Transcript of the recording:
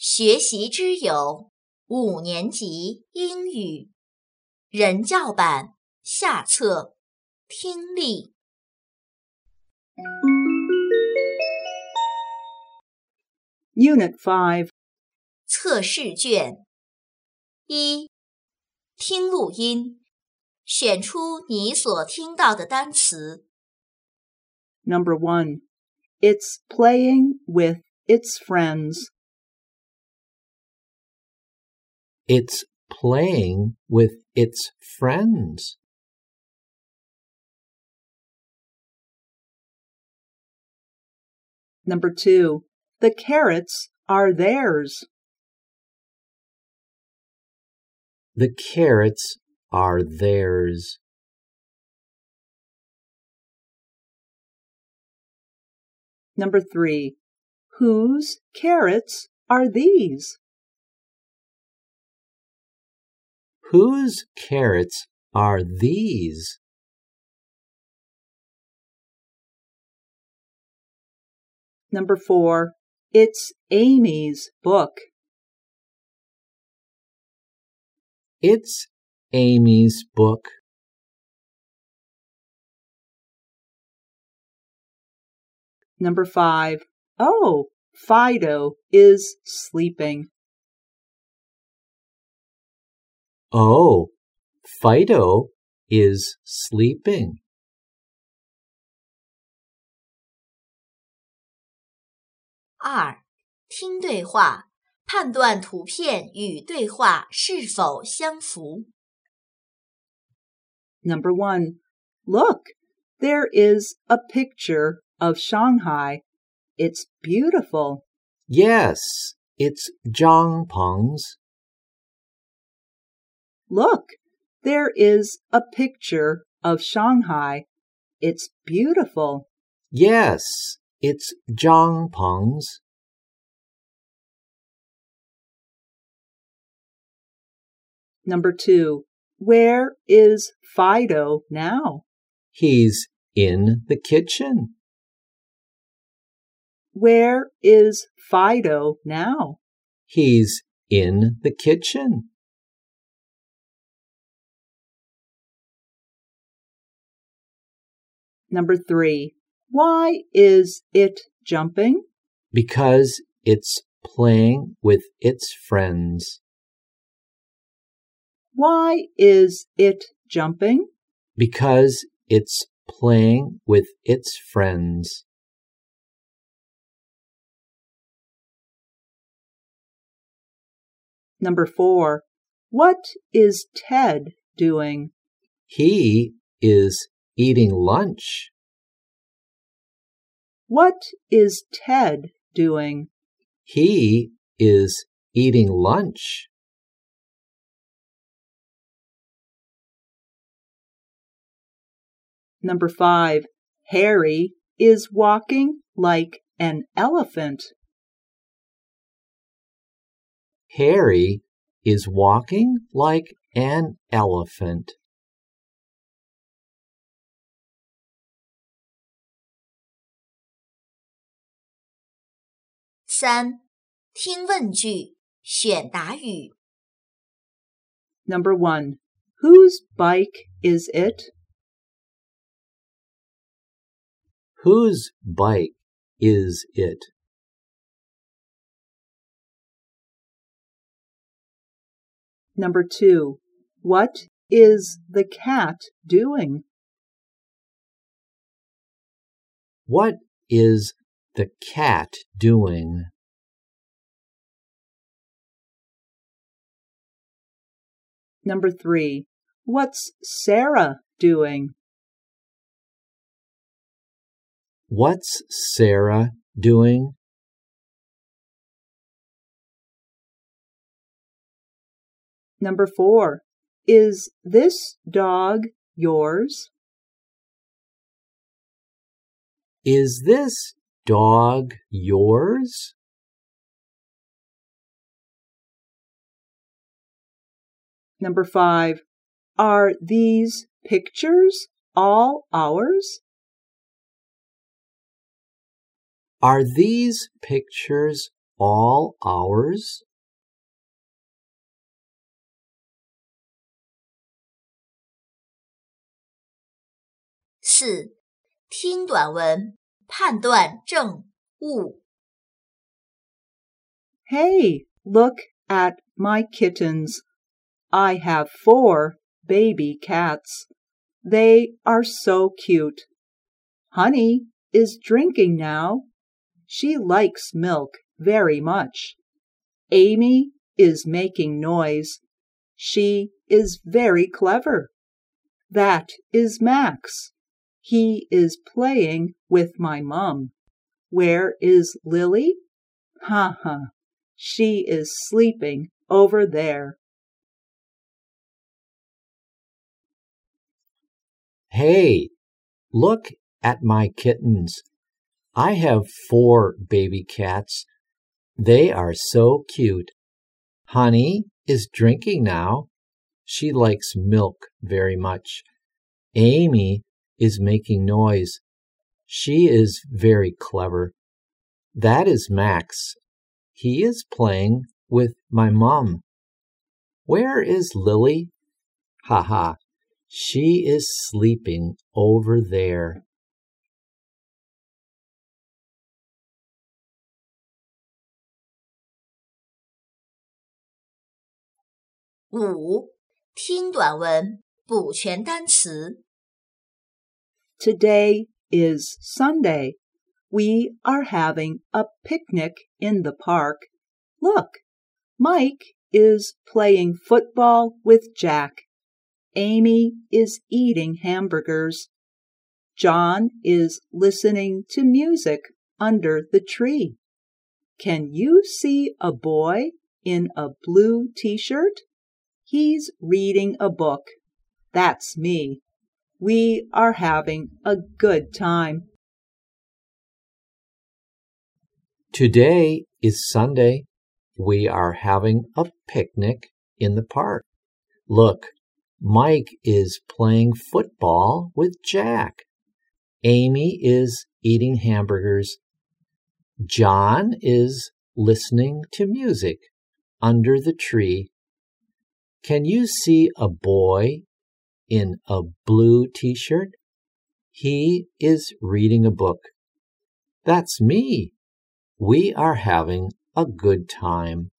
学习之友5年级英语人教版下册听力 Unit 5. 测试卷1听录音选出你所听到的单词 Number 1. It's playing with its friends. It's playing with its friends. Number 2. The carrots are theirs. The carrots are theirs. Number 3. Whose carrots are these? Whose carrots are these? Number 4. It's Amy's book. It's Amy's book. Number 5. Oh, Fido is sleeping. Oh, Fido is sleeping. 2听对话判断图片与对话是否相符 Number 1. Look, there is a picture of Shanghai. It's beautiful. Yes, it's Zhang Peng's. Look, there is a picture of Shanghai. It's beautiful. Yes, it's Zhang Peng's. Number 2. Where is Fido now? He's in the kitchen. Where is Fido now? He's in the kitchen. Number 3. Why is it jumping? Because it's playing with its friends. Why is it jumping? Because it's playing with its friends. Number 4. What is Ted doing? He is eating lunch. What is Ted doing? He is eating lunch. Number 5. Harry is walking like an elephant. Harry is walking like an elephant. 3听问句选答语 Number 1. Whose bike is it? Whose bike is it? Number 2. What is the cat doing? What is the cat doing? Number 3. What's Sarah doing? What's Sarah doing? Number 4. Is this dog yours? Is this dog yours? Number 5. Are these pictures all ours? Are these pictures all hours? 4. 听短文，判断正误。 Hey, look at my kittens. I have 4 baby cats. They are so cute. Honey is drinking now. She likes milk very much. Amy is making noise. She is very clever. That is Max. He is playing with my mum. Where is Lily? Ha ha. She is sleeping over there. Hey, look at my kittens. I have 4 baby cats. They are so cute. Honey is drinking now. She likes milk very much. Amy is making noise. She is very clever. That is Max. He is playing with my mum. Where is Lily? Ha ha. She is sleeping over there. 5. 听短文，补全单词。 Today is Sunday. We are having a picnic in the park. Look, Mike is playing football with Jack. Amy is eating hamburgers. John is listening to music under the tree. Can you see a boy in a blue t-shirt? He's reading a book. That's me. We are having a good time. Today is Sunday. We are having a picnic in the park. Look, Mike is playing football with Jack. Amy is eating hamburgers. John is listening to music under the tree. Can you see a boy in a blue t-shirt? He is reading a book. That's me. We are having a good time.